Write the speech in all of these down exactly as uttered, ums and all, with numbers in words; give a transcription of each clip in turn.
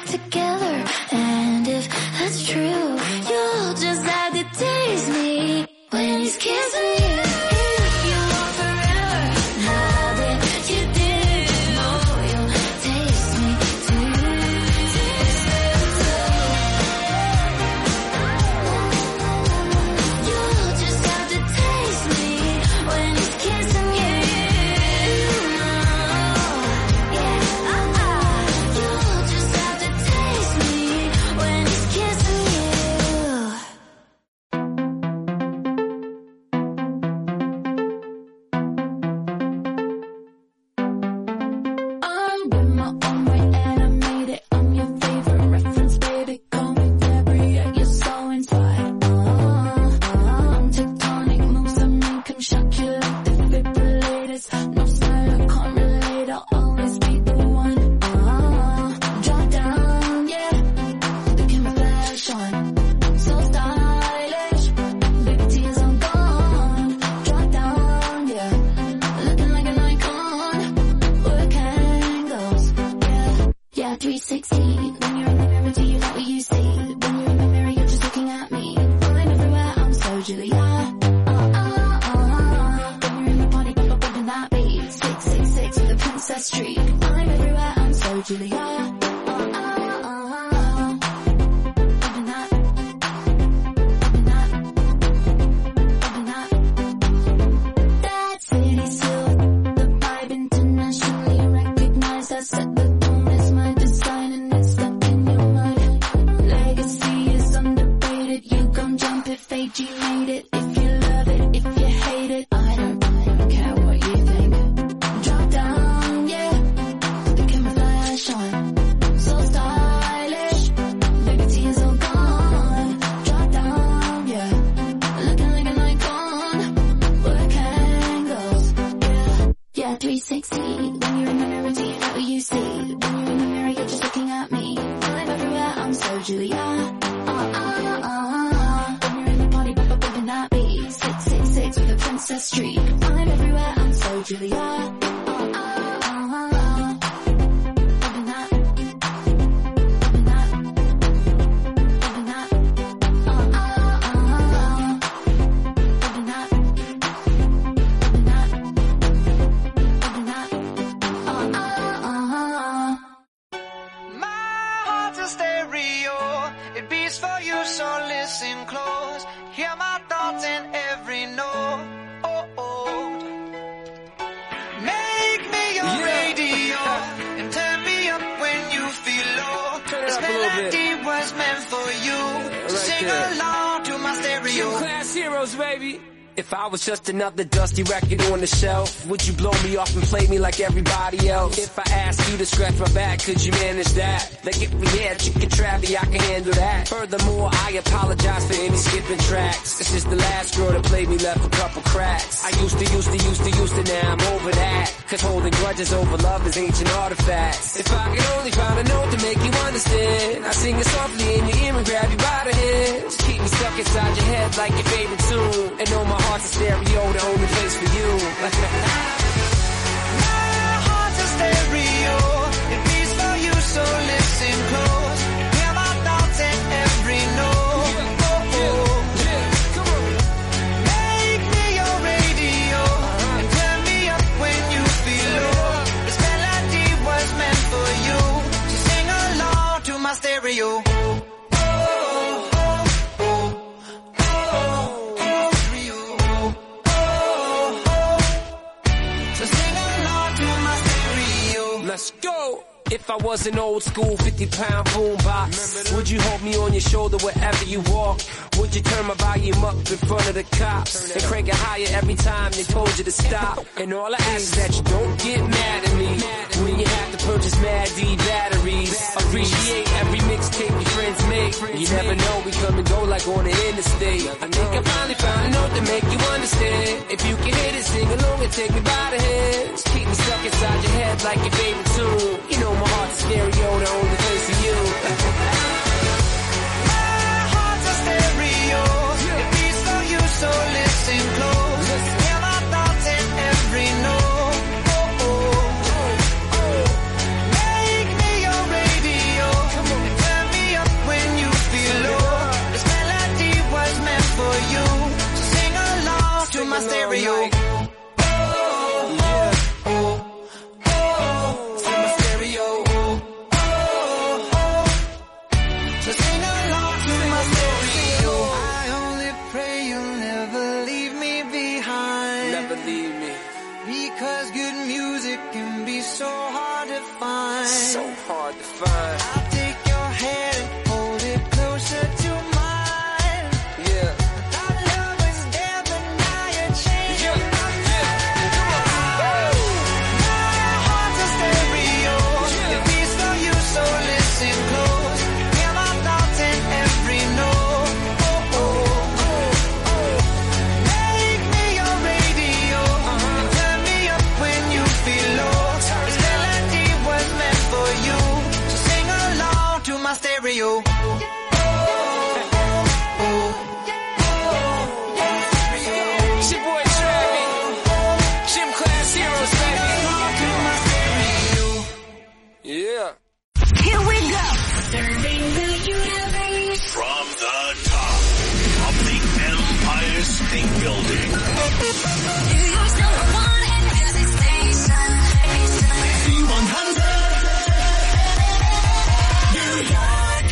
together. And if that's true, you'll just have to taste me when he's kissing you. If you want forever, now that you do, oh, you'll taste me too. Taste me too. You'll just have to taste me when he's kissing you. three sixty, when you're in the mirror, do you like what you see? When you're in the mirror, you're just looking at me. I'm everywhere, I'm so Julia. Uh, uh, uh, uh. When you're in the party, bump, bump, bumping that beat. six six six with a princess streak. I'm everywhere, I'm so Julia. Uh, uh, uh, uh. Bumping that, bumping that, bumping that. That city still, the vibe internationally recognized. I set the tone as my design and it's stuck in your mind. Legacy is undefeated. You gon' jump if A G made it. If you love it, if you hate it, I don't, I don't care what you think. Drop down, yeah. The camouflage on, so stylish. Liberty is all gone. Drop down, yeah. Looking like an icon. Work angles, yeah. Yeah, three sixty. When you're in the mirror, do you know what you see? When you're in the mirror, you're just looking at me. I'm everywhere, I'm so Julia. Uh, uh, uh. When you're in the party, bump, bump, bumping that beat. six six six with a princess streak. I'm everywhere, I'm so Julia. Uh, uh, uh. Bumping that, bumping that, bumping that. Uh, uh, uh. Bumping that, bumping that, bumping that. Uh, uh, uh. My heart's a stereo, it beats for you, so listen close. Hear my thoughts in every note. Oh, oh. Make me your Yeah. radio and turn me up when you feel low. Turn it This up a little bit. melody was meant for you. right Sing there. along to my stereo. Class heroes, baby. If I was just another dusty record on the shelf, would you blow me off and play me like everybody else? If I asked you to scratch my back, could you manage that? Like if we had chicken travy, I can handle that. Furthermore, I apologize for any skipping tracks. This is the last girl that played me, left a couple cracks. I used to, used to, used to, used to, now I'm over that. Cause holding grudges over love is ancient artifacts. If I could only find a note to make you understand, I sing it softly in your ear and grab you by the hands. Keep me stuck inside your head like your favorite tune. And know my heart's a stereo, the only place for you. My heart's a stereo, it beats for you, so listen close. Hear my thoughts in every note. Oh, oh. Make me your radio and turn me up when you feel low. This melody was meant for you, so sing along to my stereo. Let's go. If I was an old school fifty pound boombox, would you hold me on your shoulder wherever you walk? Would you turn my volume up in front of the cops and crank it higher every time they told you to stop? And all I ask is that you don't get mad at me when you have to purchase Mad D batteries. Appreciate every mixtape your friends make. You never know, we come and go like on the interstate. I think I finally found a note to make you understand. If you can hit it, sing along and take me by the hands. Keep me stuck inside your head like your favorite tune. You know my heart's a stereo, the only place for you. My heart's a stereo, it beats for you, so listen close. Hear my thoughts in every note. Oh, oh. Make me your radio and so hard to find. So hard to find. I'll take your hand and hold it closer to mine. Yeah. Our love was there, but now you're changing my mind. My heart's a stereo. It beats for you, so listen close. Hear my thoughts in every note. Oh, oh, oh, oh. Make me your radio. And turn me up when you feel low. This melody was meant for you. So sing along to my stereo. It's your boy Travis. Gym Class Heroes, baby. Yeah. Here we go. Serving the universe. From the top of the Empire State Building. New York's number one hit music station. C one hundred. New York.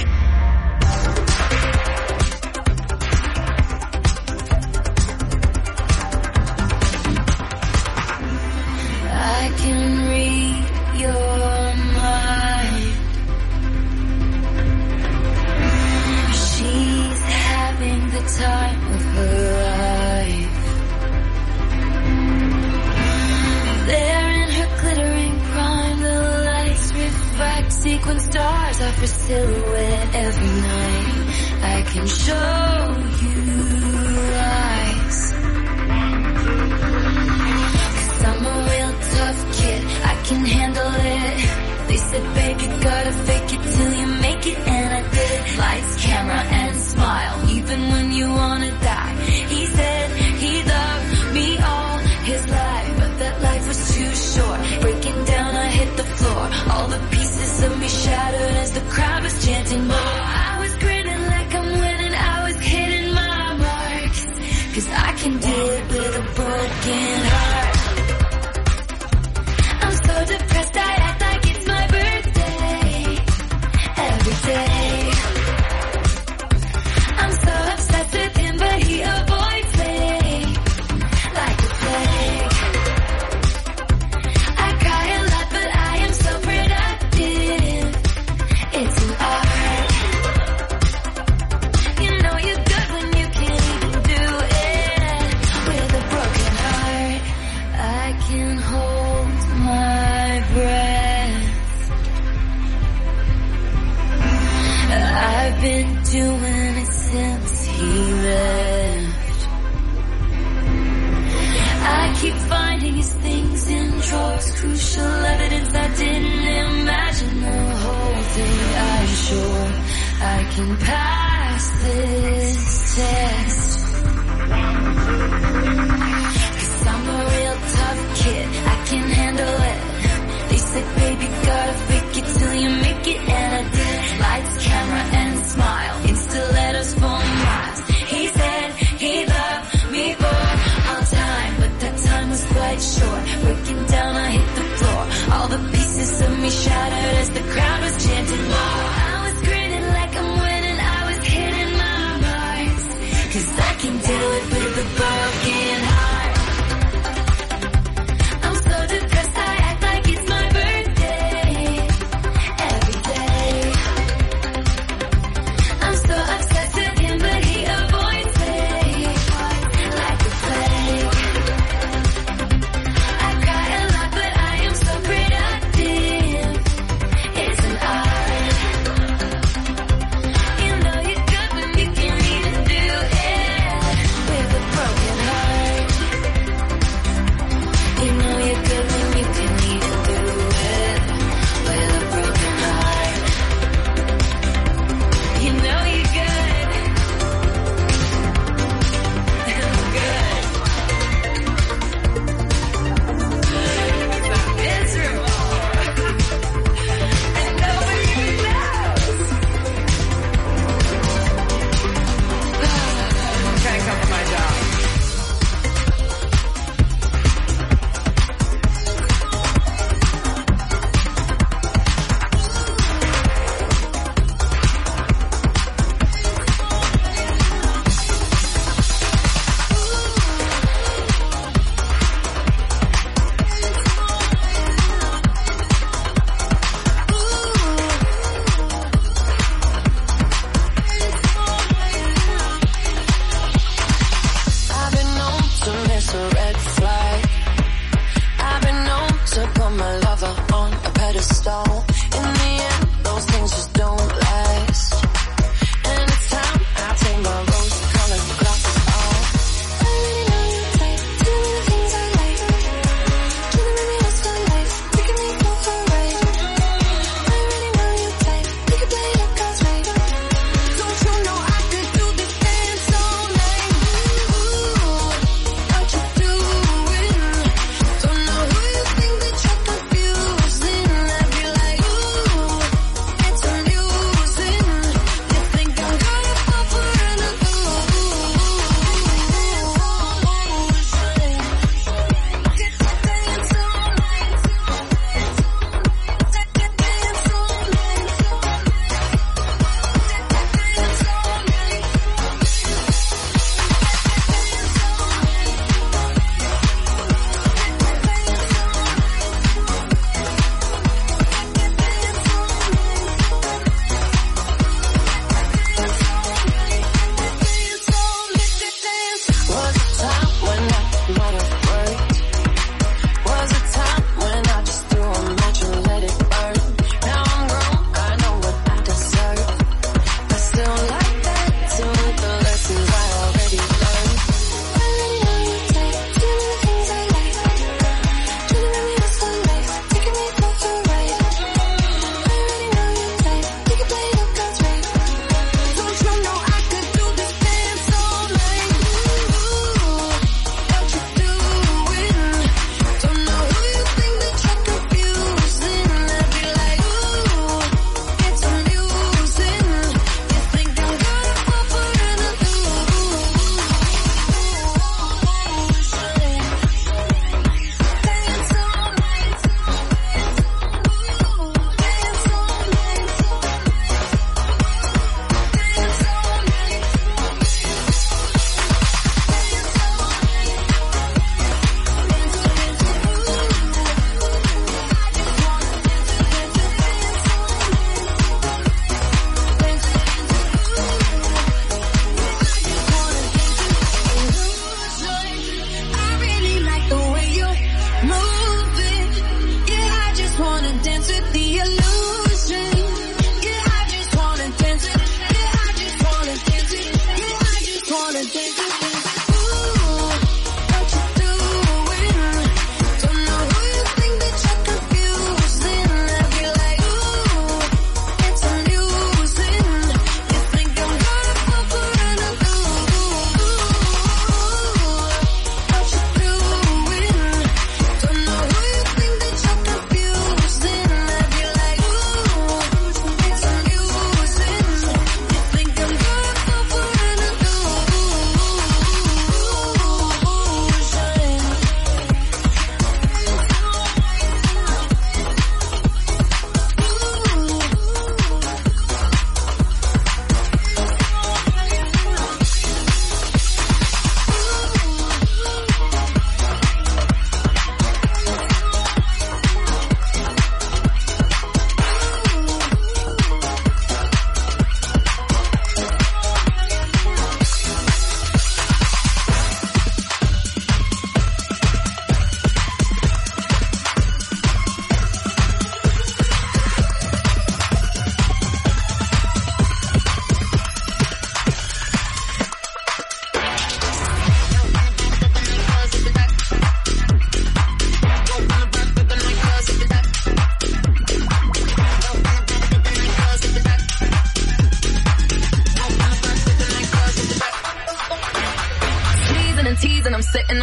I can read your mind. She's having the time of her life. There in her glittering prime, the lights reflect sequin stars off her silhouette every night. I can show you eyes. I'm a real tough kid, I can handle it. They said, babe, you gotta fake it till you make it, and I did. Lights, camera, and smile, even when you wanna die. He said he loved me all his life, but that life was too short. Breaking down, I hit the floor. All the pieces of me shattered as the crowd was chanting more. I was grinning like I'm winning, I was hitting my marks. Cause I can do it with a broken heart. I'm so depressed, I act like it's my birthday. Every day. I'm so obsessed with him, but he avoids me like a plague. I cry a lot, but I am so productive. It's an art. You know you're good when you can't even do it with a broken heart. I can hold my breath. I've been doing it since he left. I keep finding his things in drawers, crucial evidence I didn't imagine the whole thing. I'm sure I can pass this test. Cause I'm a real tough kid, I can handle it. They said, baby, gotta fake it till you make it, and I did. Lights, camera, and smile, insta letters for miles. He said he loved me for all time, but that time was quite short. Breaking down, I hit the floor. All the pieces of me shattered as the crowd was chanting more. I was grinning like I'm winning, I was hitting my marks. Cause I can do it with a broken heart. I'm so depressed, I act like it's my birthday. Every day. I'm so obsessed with him, but he avoids me like a plague. I cry a lot, but I am so productive.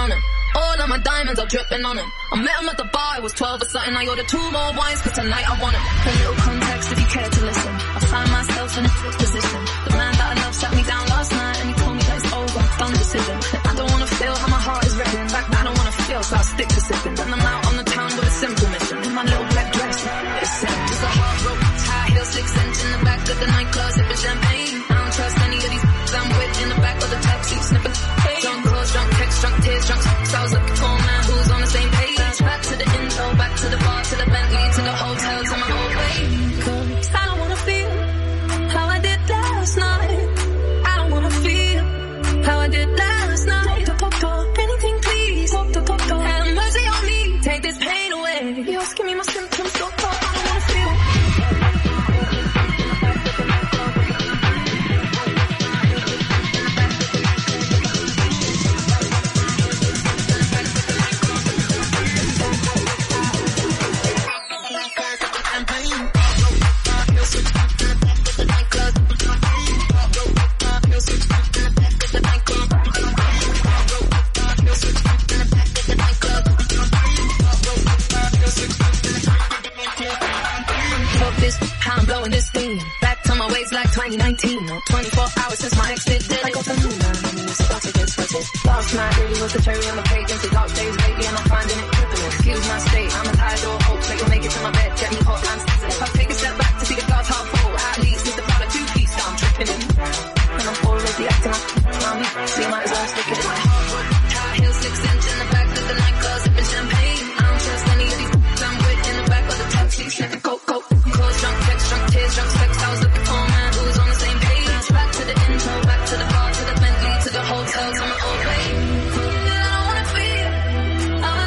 on him. All of my diamonds are dripping on him. I met him at the bar, it was twelve or something. I ordered two more wines, cause tonight I want him. A little context if you care to listen. I find myself in a good position. The man that I love sat me down last night and he told me that it's over, done decision. I don't wanna feel how my heart is written. In fact, I don't wanna feel, so I'll stick to sipping. Then I'm out on the town with a simple mission. In my little black dress, it's simple. It's a hard rope, high heel, six inch in the back of the nightclub, sipping champagne. I don't trust any of these I'm with in the back of the taxi, snipping. Drunk calls, drunk texts, drunk tears, drunk s***. I was looking for a man who's on the same page. Back to the intro, back to the bar, to the Bentley, to the hotel, to my old way. Cause I don't wanna feel how I did last night. I don't wanna feel how I did last night. Anything please, have mercy on me, take this pain away. You're asking me my symptoms, so far I don't wanna feel. twenty nineteen, no twenty-four hours since my ex did it. I got the moon man, I mean, it's about to get sweaty. Last night really was the cherry on the cake. Into dark days lately and I'm finding it crippling. Excuse my state, I'm a tired or hope that you'll make it to my bed, get me hot and season. If I take a step back to see the glass half full, at least it's the part of two piece that I'm tripping in. And I'm already acting like around me, so you might as well stick it in my hardwood. High heels, six inch in the back of the nightclub, sipping champagne. I don't trust any of these I'm with in the back of the taxi, sniffing coke, coke. Calls, drunk texts, drunk tears, drunk sex. I was looking for a man who's on the same page. Back to the intro, back to the bar, to the Bentley, to the hotel, to my old way. I don't wanna feel how I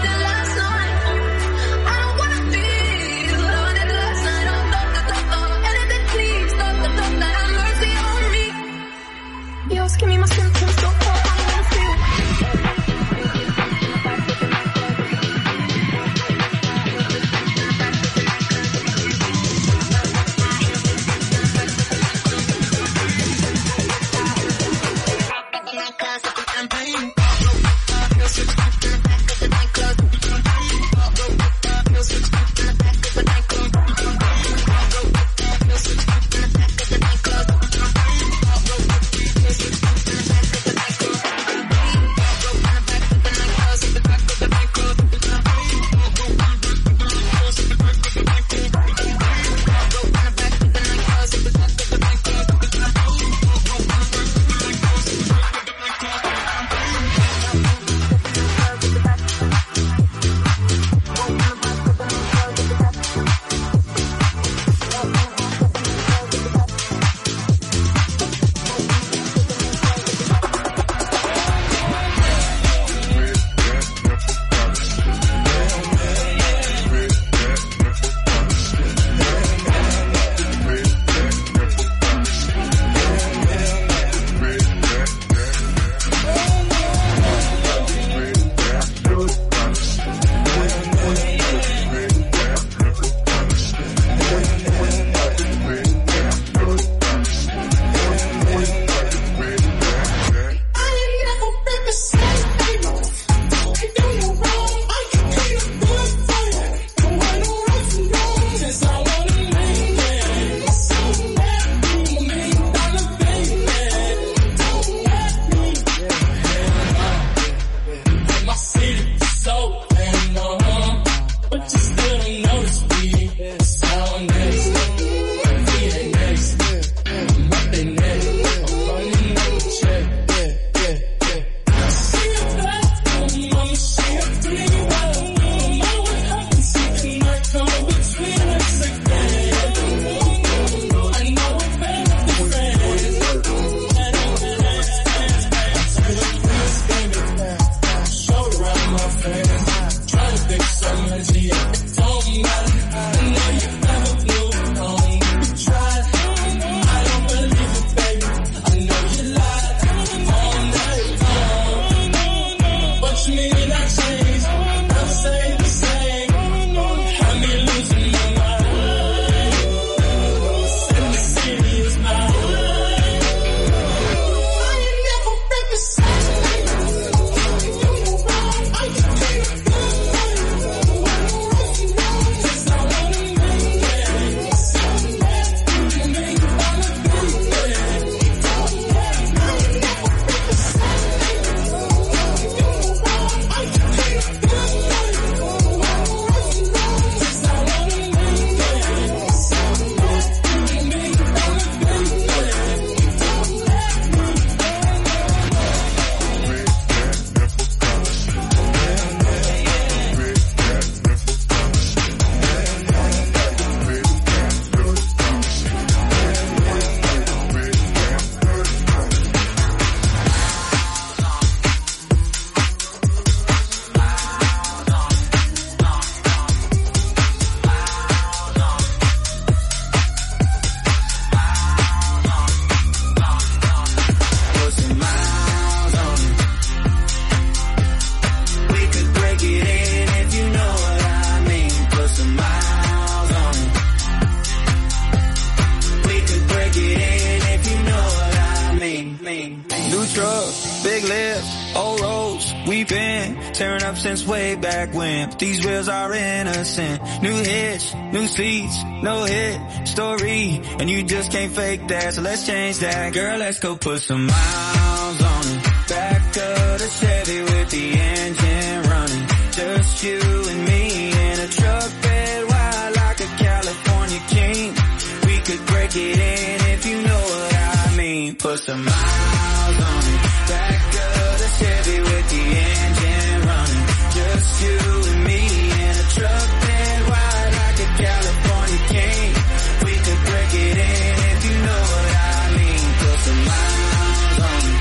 truck, big lift, old roads. We've been tearing up since way back when. But these wheels are innocent. New hitch, new seats, no hit story. And you just can't fake that, so let's change that. Girl, let's go put some miles on it. Back of the Chevy with the engine running. Just you and me in a truck bed wide like a California king. We could break it in if you know what I mean. Put some miles on it. Back of the Chevy with the engine running. Just you and me in a truck bed wide like a California king. We could break it in if you know what I mean. Put some miles on it.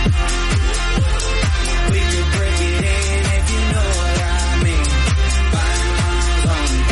We could break it in if you know what I mean. Five miles on it.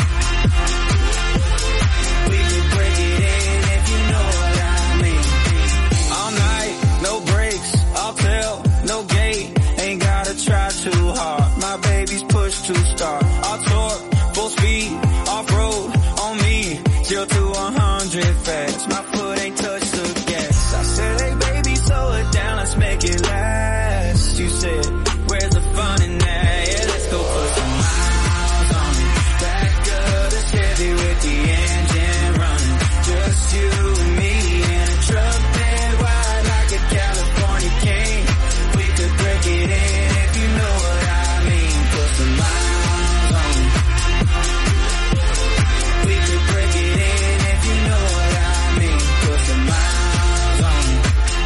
We could break it in if you know what I mean. All night, no brakes, I'll tell, no gate. Ain't gotta try too hard. My baby's push to start. I'll torque, full speed, off-road, on me. Zero to a hundred fast. My foot ain't touched the gas. I said, hey baby, slow it down, let's make it last. You said, where's the fun in that? Yeah, let's go put some miles on it. Back of the Chevy with the engine running. Just you and me in a truck bed wide like a California king. We could break it in if you know what I mean. Put some miles on it. We could break it in if you know what I mean. Put some miles on it.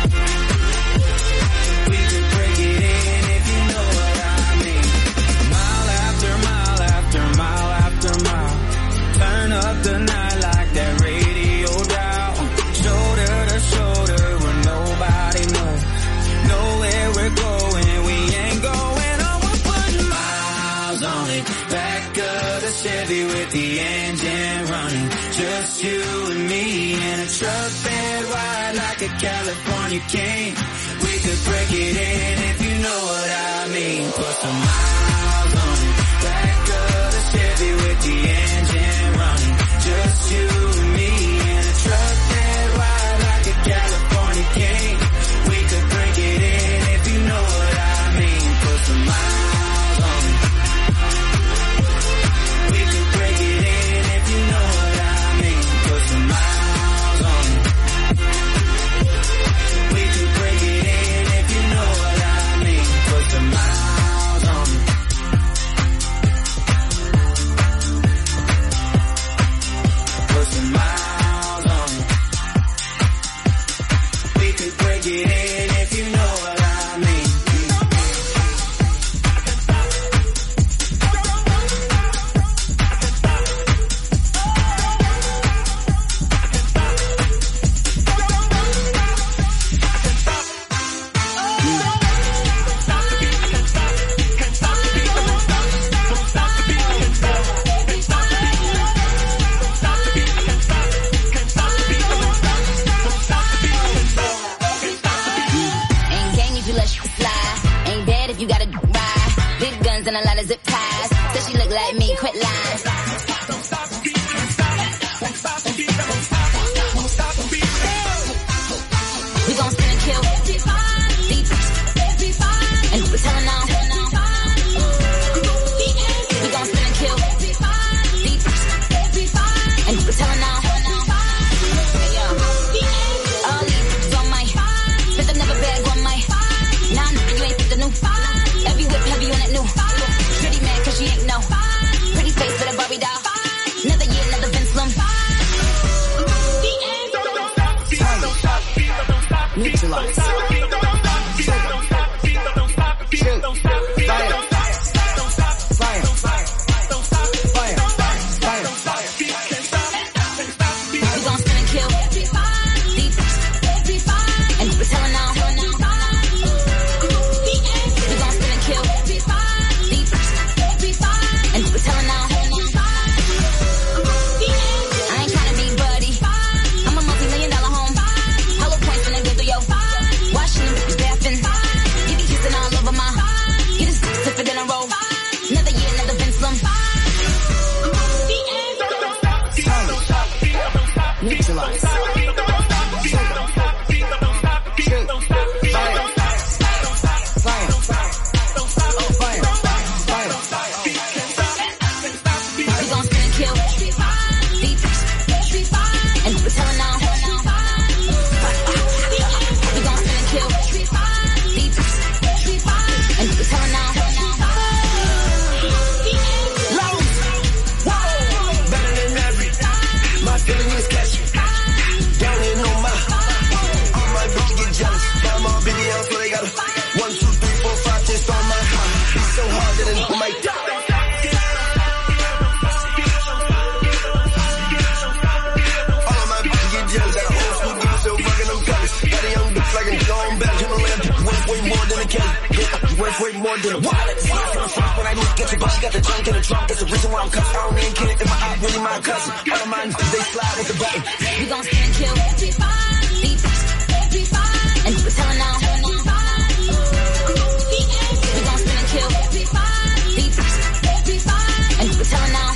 We could break it in if you know what I mean. Mile after mile after mile after mile. Turn up the night like that radio dial. Shoulder to shoulder where nobody knows. Know where we're going, we ain't going on. We're putting miles on it. Back of the Chevy with the engine running. Just you and me in a truck bed wide like a California king. We could break it in if you know what I mean. Put some miles on it. Back of the Chevy with the engine running. Just you and me in a truck bed wide like a California king. We could break it in if you know what I mean. Put some miles on it. We could break it in if you know what I mean. Put some miles on it. We could break it in if you know what I mean. Put some miles on it. Put some miles on it. We could break it in if you know what I mean. Ain't gang if you let shit slide. Ain't bad if you gotta ride. Big guns and a lot of zip ties. Said she look like me, quit lying. We gon' spin and kill. Deep. And we're telling on. We gon' spin and kill. Deep. And we're telling on. Hey yo. All these bitches on my. Spent another bag on my. Nah, nigga, you ain't fit the new. Every whip heavy on that new. Pretty mad cause she ain't know. Pretty face with a Barbie doll. Another year, another Vince Lum. Neutralize. Shoot. Fire. Fire. Fire. Fire. We gon' spin and kill. Deep. And we're telling on. We gon' spin and kill. Deep. And we're telling on. I ain't tryna be buddy. I'm a multi-million dollar home. Hollow points when I go through your. Washing them more than a wallet. See it from the front when I look at you, but she got the junk in the trunk. That's the reason why I'm cuffed. I don't even care if my eye really my cousin. All of mine, they slide with the button. We gon' spin and kill everybody, everybody, and we're telling now. We gon' spin and kill everybody, everybody, and we're telling now.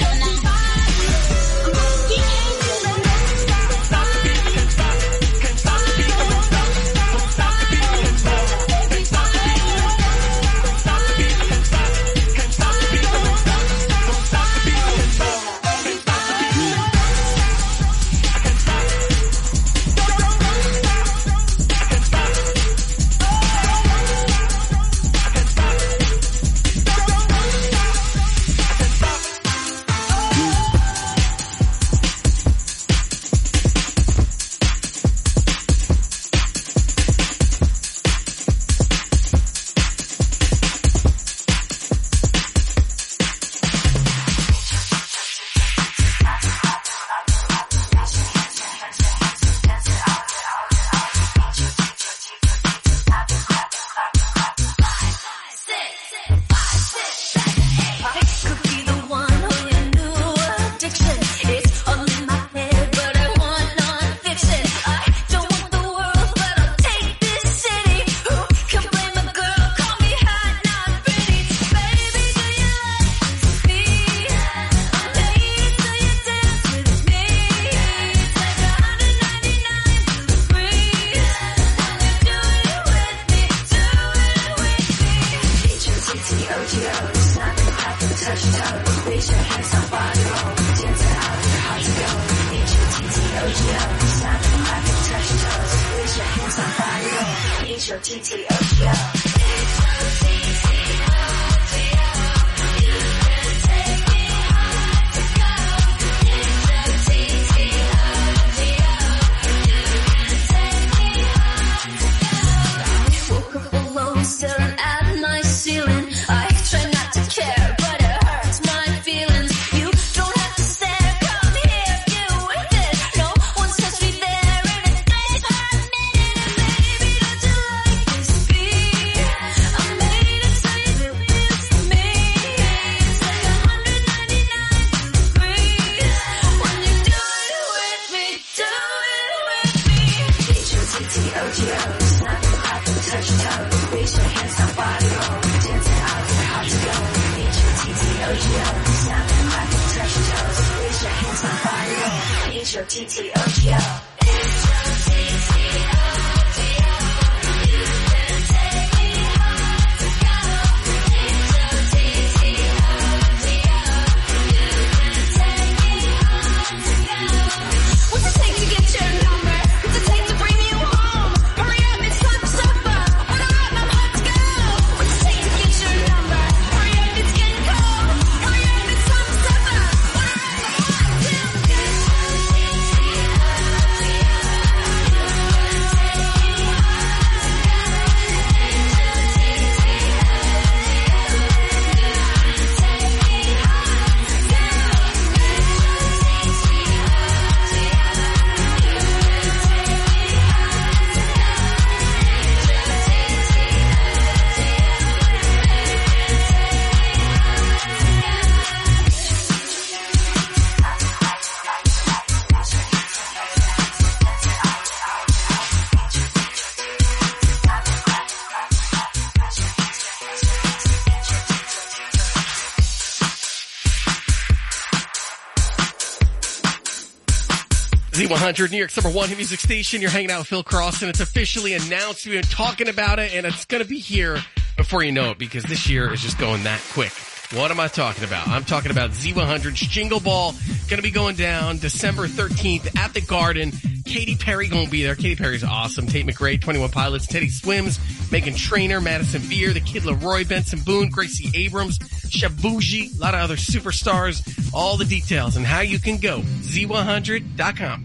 Z one hundred, New York's number one hit music station. You're hanging out with Phil Cross, and it's officially announced. We've been talking about it, and it's going to be here before you know it, because this year is just going that quick. What am I talking about? I'm talking about Z one hundred's Jingle Ball. Going to be going down December thirteenth at the Garden. Katy Perry going to be there. Katy Perry's awesome. Tate McRae, twenty-one Pilots, Teddy Swims, Meghan Trainor, Madison Beer, The Kid Laroi, Benson Boone, Gracie Abrams, Shabuji, a lot of other superstars. All the details and how you can go. Z one hundred dot com.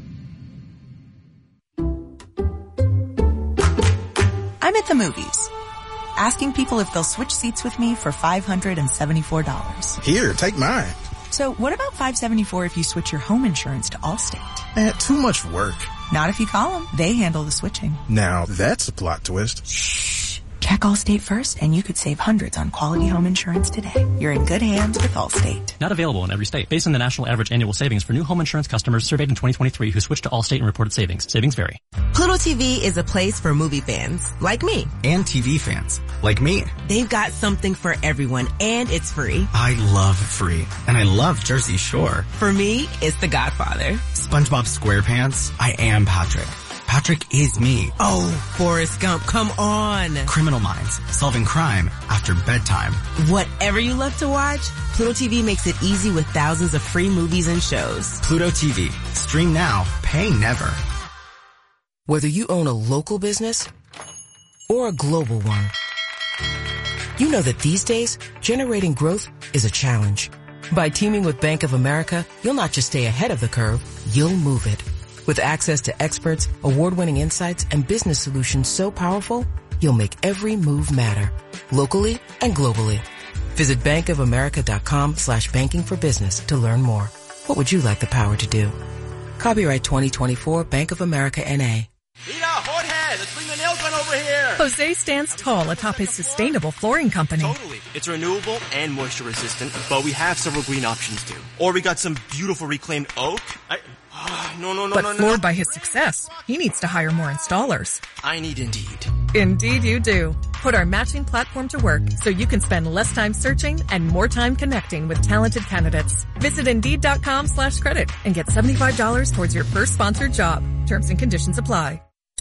I'm at the movies, asking people if they'll switch seats with me for five hundred seventy-four dollars. Here, take mine. So what about five hundred seventy-four dollars if you switch your home insurance to Allstate? Eh, too much work. Not if you call them. They handle the switching. Now, that's a plot twist. Shh. Check Allstate first and you could save hundreds on quality home insurance today. You're in good hands with Allstate. Not available in every state. Based on the national average annual savings for new home insurance customers surveyed in twenty twenty-three who switched to Allstate and reported savings. Savings vary. Pluto T V is a place for movie fans, like me. And T V fans, like me. They've got something for everyone, and it's free. I love free. And I love Jersey Shore. For me, it's The Godfather. SpongeBob SquarePants, I am Patrick. Patrick is me. Oh, Forrest Gump, come on. Criminal Minds, solving crime after bedtime. Whatever you love to watch, Pluto T V makes it easy with thousands of free movies and shows. Pluto T V. Stream now, pay never. Whether you own a local business or a global one, you know that these days, generating growth is a challenge. By teaming with Bank of America, you'll not just stay ahead of the curve, you'll move it. With access to experts, award-winning insights, and business solutions so powerful, you'll make every move matter, locally and globally. Visit bankofamerica.com slash banking for business to learn more. What would you like the power to do? Copyright twenty twenty-four Bank of America N A. Mira, Jorge, let's bring the nail gun over here. Jose stands tall atop his sustainable flooring company. Totally. It's renewable and moisture resistant, but we have several green options too. Or we got some beautiful reclaimed oak. I, oh, no, no, no, but no, no. floored by his success, he needs to hire more installers. I need Indeed. Indeed you do. Put our matching platform to work so you can spend less time searching and more time connecting with talented candidates. Visit Indeed.com slash credit and get seventy-five dollars towards your first sponsored job. Terms and conditions apply.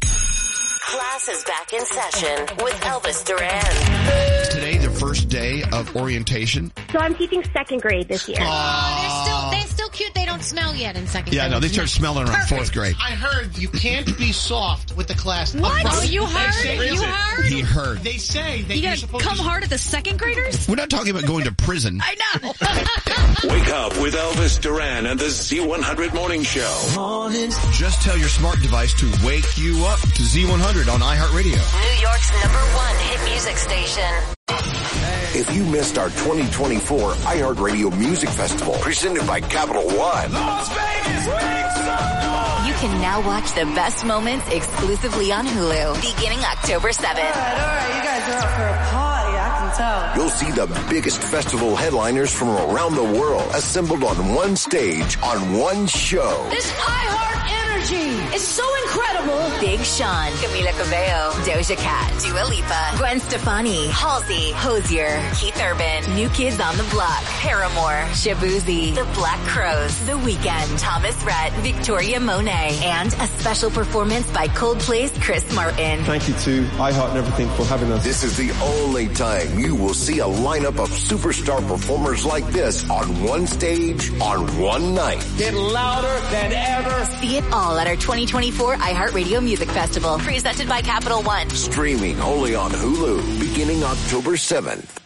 Class is back in session with Elvis Duran. Today, the first day of orientation. So I'm teaching second grade this year. Oh, they're still they're still cute. They don't smell yet in second yeah, grade. Yeah, no, they start smelling around Perfect. fourth grade. I heard you can't be soft with the class. What? Up front. Oh, you heard? Say, You heard? He heard. They say that You you're gotta supposed come to hard at the second graders? We're not talking about going to prison. I know. Wake up with Elvis Duran and the Z one hundred Morning Show. Morning. Just tell your smart device to wake you up to Z one hundred on iHeartRadio. New York's number one hit music station. If you missed our twenty twenty-four iHeartRadio Music Festival presented by Capital One, Las Vegas You can now watch the best moments exclusively on Hulu beginning October seventh. All right, all right, you guys are up for a party, I can tell. you'll see the biggest festival headliners from around the world assembled on one stage on one show. This iHeart energy is so incredible. Big Sean, Camila Cabello, Doja Cat, Dua Lipa, Gwen Stefani, Halsey, Hozier, Keith Urban, New Kids on the Block, Paramore, Shabuzi, The Black Crowes, The Weeknd, Thomas Rhett, Victoria Monet, and a special performance by Coldplay's Chris Martin. Thank you to iHeart and everything for having us. This is the only time you will see a lineup of superstar performers like this on one stage on one night. Get louder than ever. See it all at our twenty twenty-four iHeartRadio Music Festival, presented by Capital One. Streaming only on Hulu, beginning October seventh.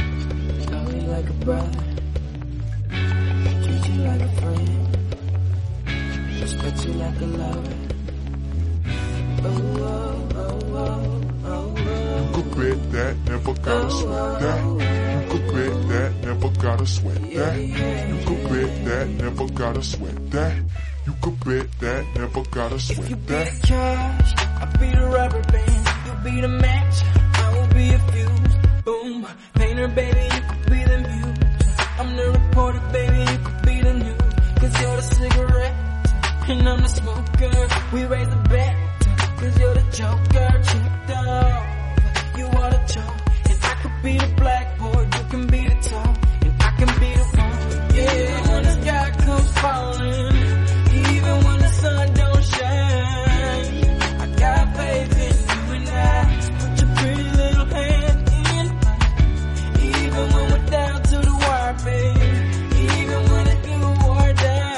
Love you like a brother, treat you like a friend, respect you like a lover. Oh, oh, oh, oh, oh, oh. You could bet that, never gotta sweat that. You could bet that, never gotta sweat that. You could bet that, never gotta sweat that. You could bet that, never gotta If you sweat be that. the cash, I'll be the rubber band. You'll be the match, I will be a fuse. Boom, painter, baby, you could be the muse. I'm the reporter, baby, you could be the news. Cause you're the cigarette, and I'm the smoker. We raise the bet, cause you're the joker. Checked off, you are the joke. And I could be the blackboard, you can be the top. And I can be the one, yeah, when the sky comes falling. Even when the sun don't shine, I got faith in you and I. Put your pretty little hand in mine. Even when we're down to the wire, babe. Even when it's do or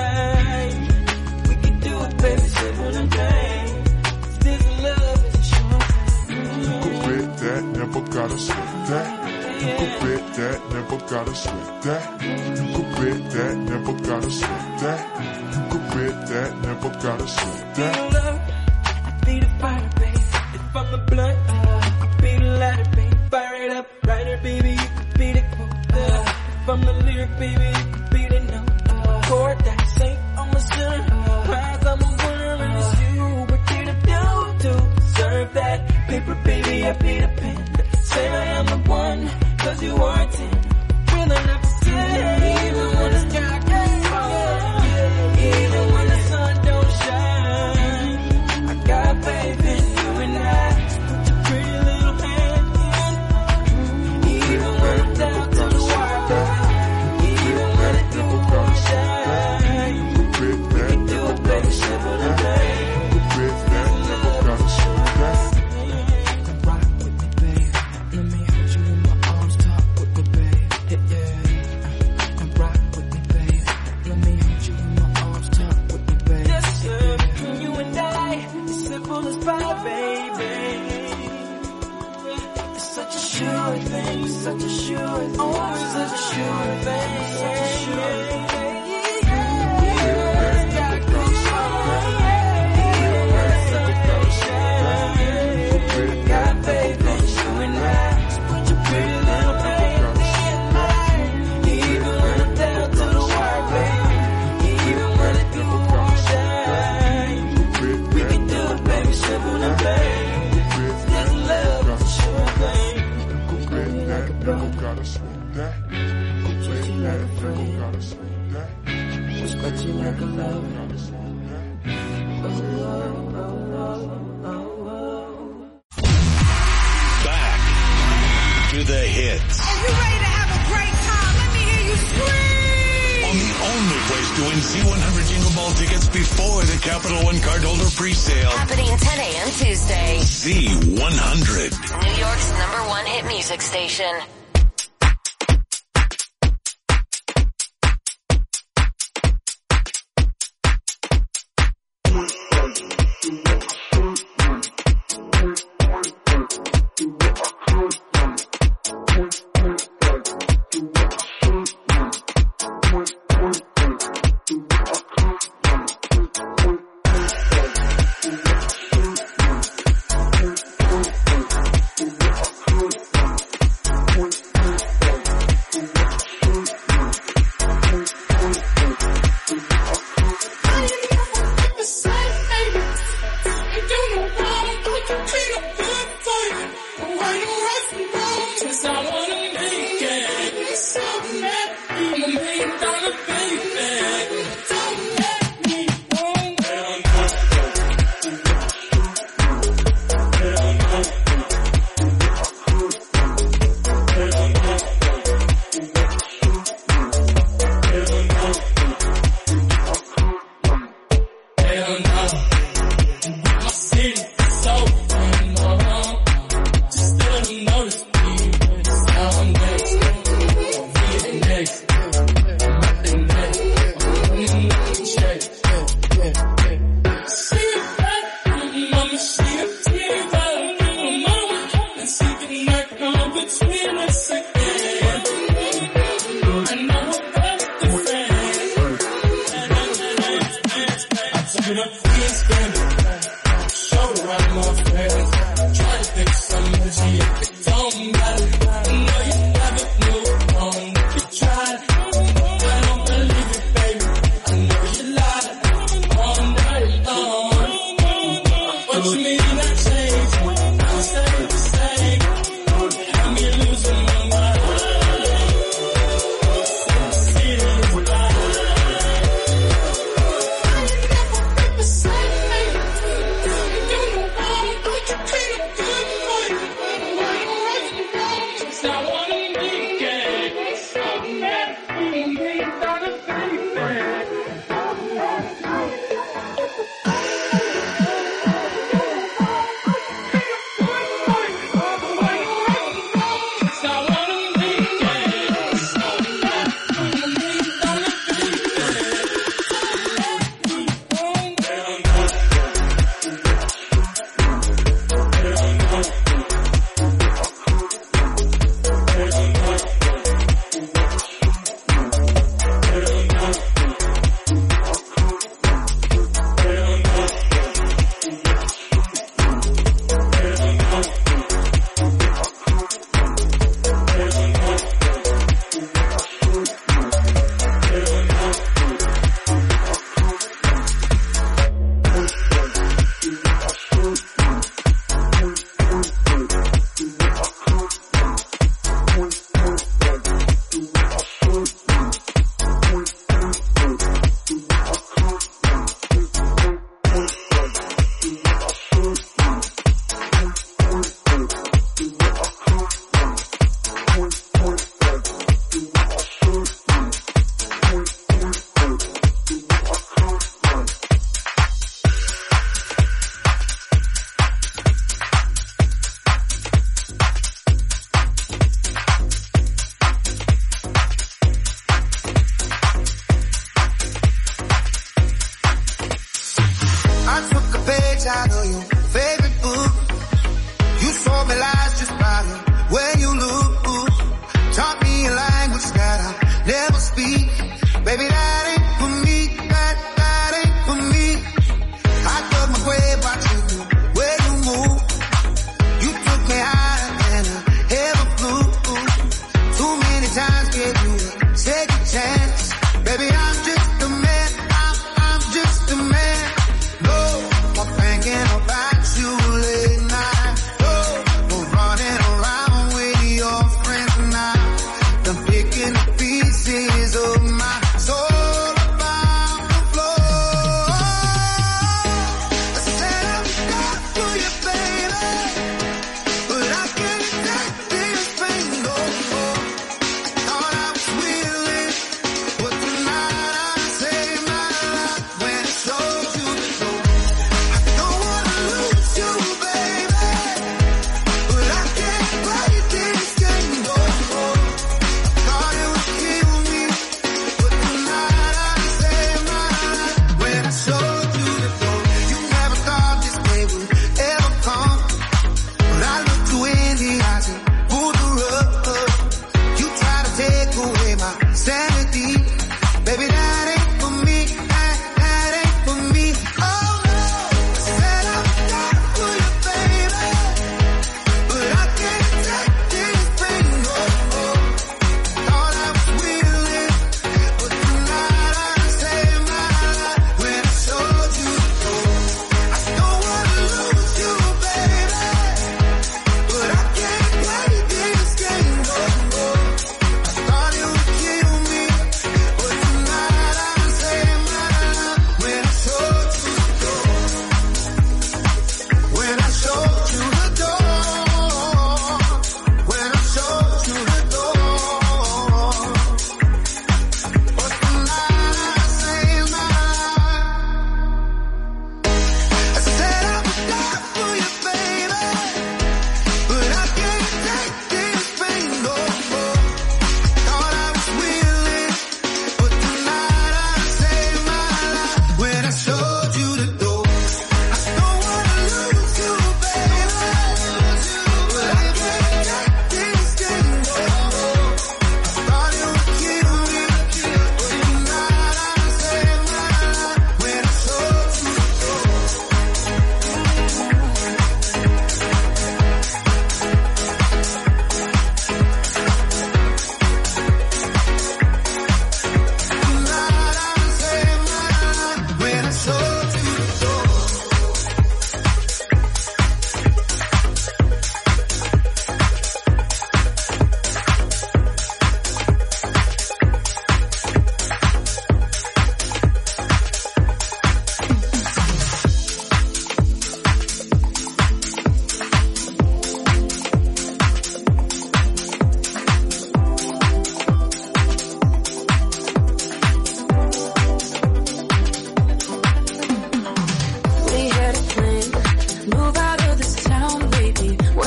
die, we can do it, baby, simple and plain. This love is a short thing. You could bet that, never gotta sweat that. You could bet that, never gotta sweat that. You could bet that, never gotta sweat that. You could bet that, never gotta sweat that. I be the fire, babe. If I'm the blunt, uh, you could be the lighter, babe. Fire it up, writer, baby, you could be the quote. Uh, if I'm the lyric, baby, you could be the note. Uh, chord that sing on my son. Uh, prize, I'm a winner, and it's you. What did I do to deserve that? Paper, baby, I be the pen. Say I am the one, cause you are ten. Will I not pretend? Even when the sky gets falling, even when the sun don't shine, I got a baby, you and I. Put your pretty little hand in, even when I'm down to the wire, even when the dew don't shine. We can do it, baby, simple and plain. Sure thing, such a sure thing, oh, such a sure thing, such a sure thing. Got baby, you and I, put your pretty little baby in mine. Even when I'm down to the wire, baby, even when it do won't shine, we can do it, baby, simple and plain. This love is a sure thing. Never gotta sweat that. Treat you like a friend. Gotta sweat that. Respect you like a lover. Back to the hits. Are you ready to have a great time? Let me hear you scream! On the only place to win Z one hundred Jingle Ball tickets before the Capital One cardholder presale. Happening ten a.m. Tuesday. Z one hundred. New York's number one hit music station. One.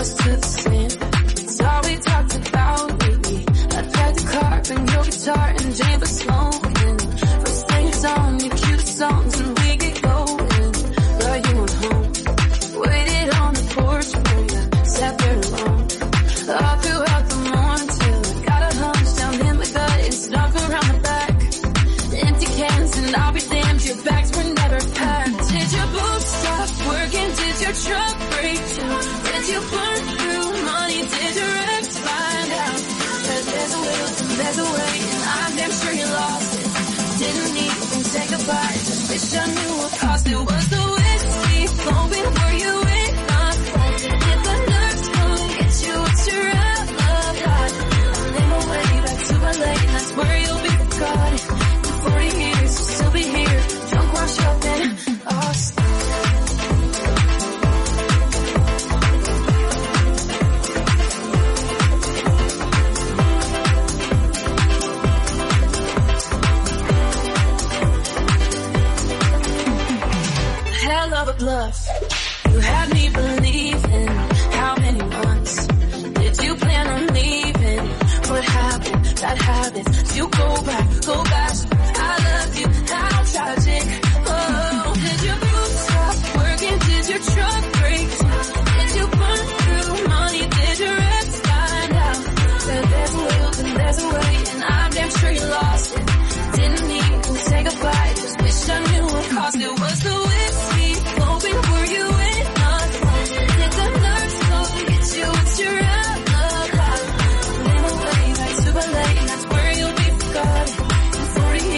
us to the sand. It's all we talked about lately. I packed a car, bring your guitar and jam for smoking. First things on, you cue the songs and we get going. But you went home, waited on the porch for you, sat there alone. All throughout the morning till I got a hunch down in my gut and snuck around the back. Empty cans and I'll be damned, your bags were never packed. Did your boots stop working? Did your truck break down? Did you burn through money? Did your ex find out? That there's a will and there's a way, and I'm damn sure you lost it. Didn't even say goodbye, just wish I knew what cost it. Was the whiskey flowing? Were you in my phone? Did the nurse come get you? What's your love got? I made my way back to L A, and that's where you'll be forgotten. In forty years, you'll still be here, drunk, washed up, and lost. Hell of a bluff. You had me believing. How many months did you plan on leaving? What happened? Bad habits. You go back, go back. I love you. How tragic. Oh, did your boots stop working? Did your truck break down? Did you burn through money? Did your ex find out? Said there's a will and there's a way, and I'm damn sure you lost it. Didn't even say goodbye. Just wish I knew what cost it. Was the whiskey flowing? Were you in my phone? Did the nurse go get you? What's your love got? Made my way back to L A, and that's where you'll be forgotten. In forty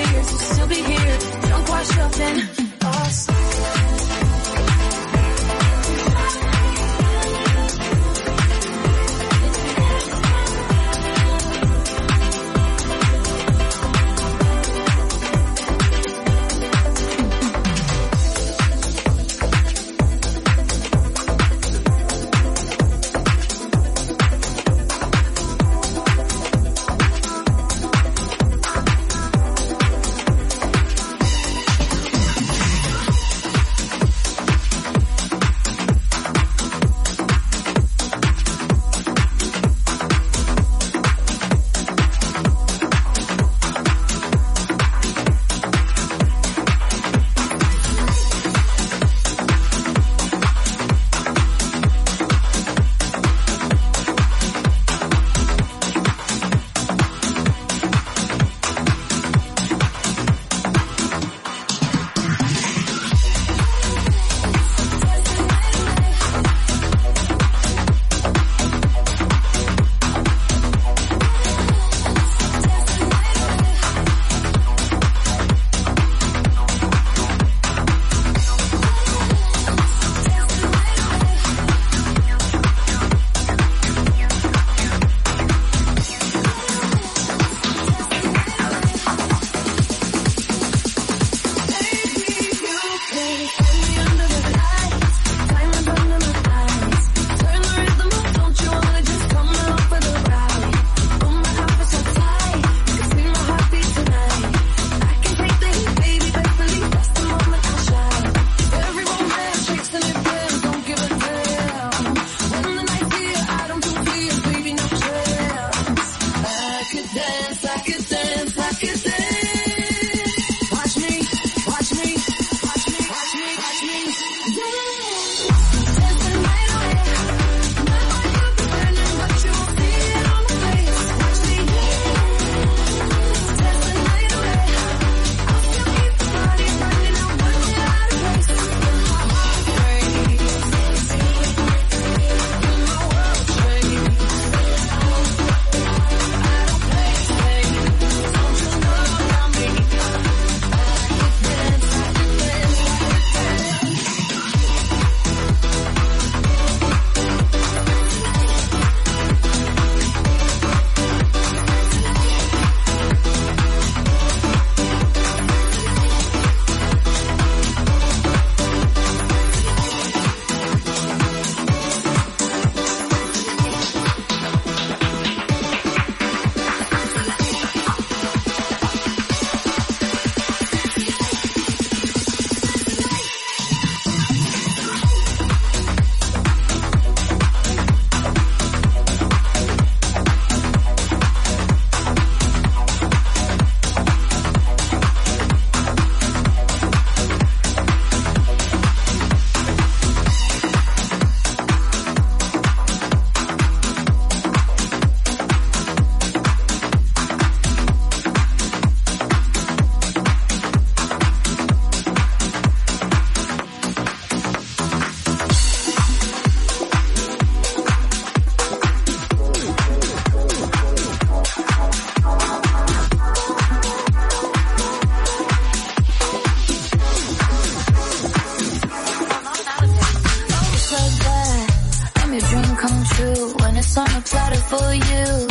dream come true when it's on a platter for you.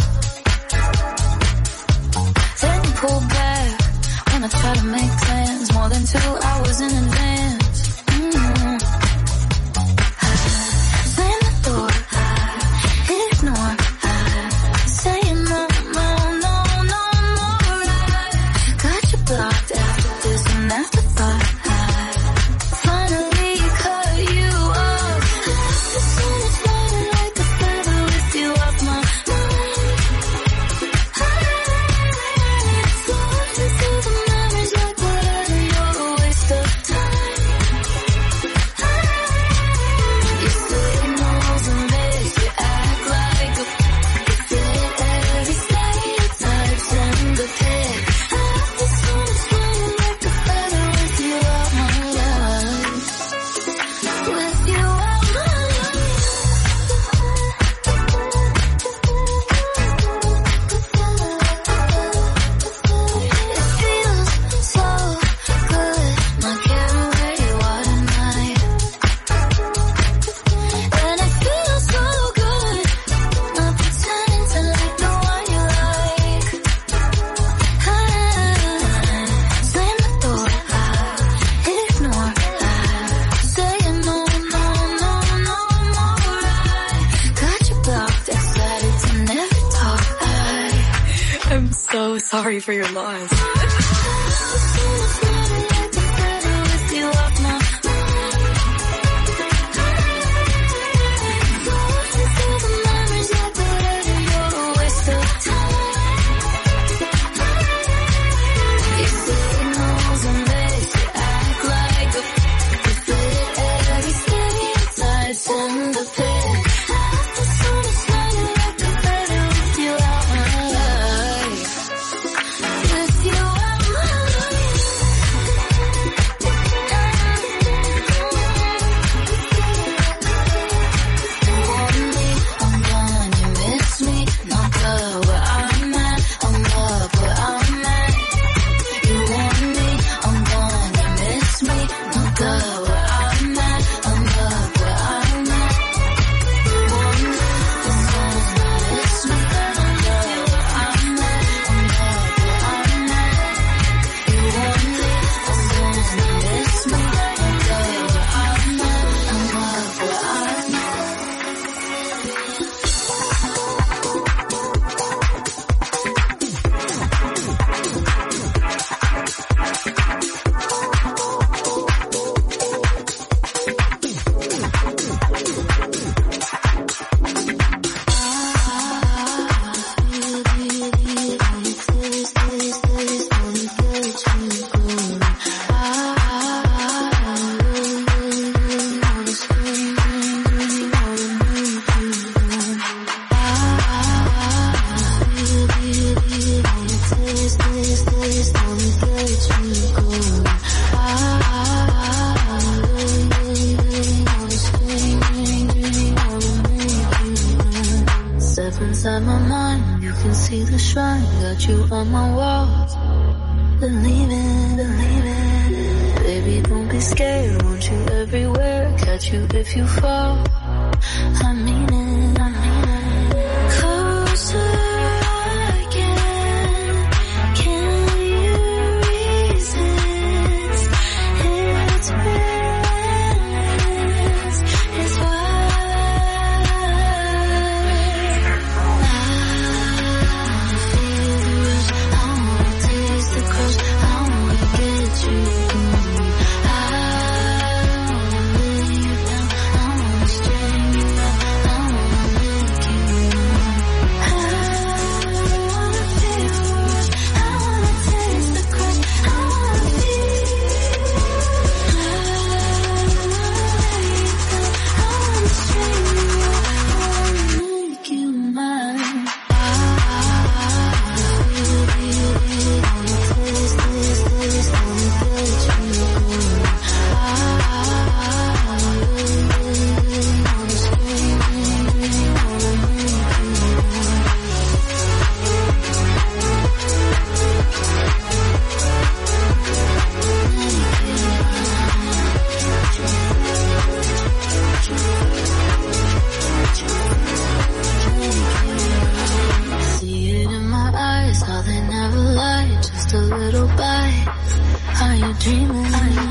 Then you pull back when I try to make plans more than two hours in advance. Mm-hmm. Slam the door, ignore, saying no, no, no, no more. I got you blocked after this and afterthought. Finally cut you off. The sun is flying like a feather with you off my mind. It's lost into the memories like whatever, you're a waste of time. You say no and make you act like a fit every stereotype and the pick. The sun is flying like a feather with you off my life. With you off my life. It feels so good, not caring where you are tonight. And it feels so good, not pretending to like the one you like. Slam the door, ignore, saying no, no, no, no more. I got you blocked, excited to never talk. I am so sorry for your loss. With you off my mind. Lost into the memories like whatever, you're a waste of time. You say no's and makes you act like a fit every stereotype and the pick. The sun is shining like a feather with you out my life. With you out my life. You want me, I'm gone, you miss me, not good where I'm at, I'm up where I'm at. You want me, I'm gone, you miss me, not good where I'm at, I'm up where I'm at. You want me, the sun's not miss me, not good where I'm at, I'm up where I'm at. You want me, the sun's not miss me, not good where I'm at, I'm up where I'm at. Step inside my mind, you can see the shrine, got you on my walls. Believe it, believe it. Baby, don't be scared, want you everywhere, catch you if you fall. I mean it, I mean it. Closer again, can you resist? It's endless, it's wild. I feel the rush, I wanna taste the crush, I wanna get you. I don't wanna lay you down, I wanna string you up, I wanna live dreaming.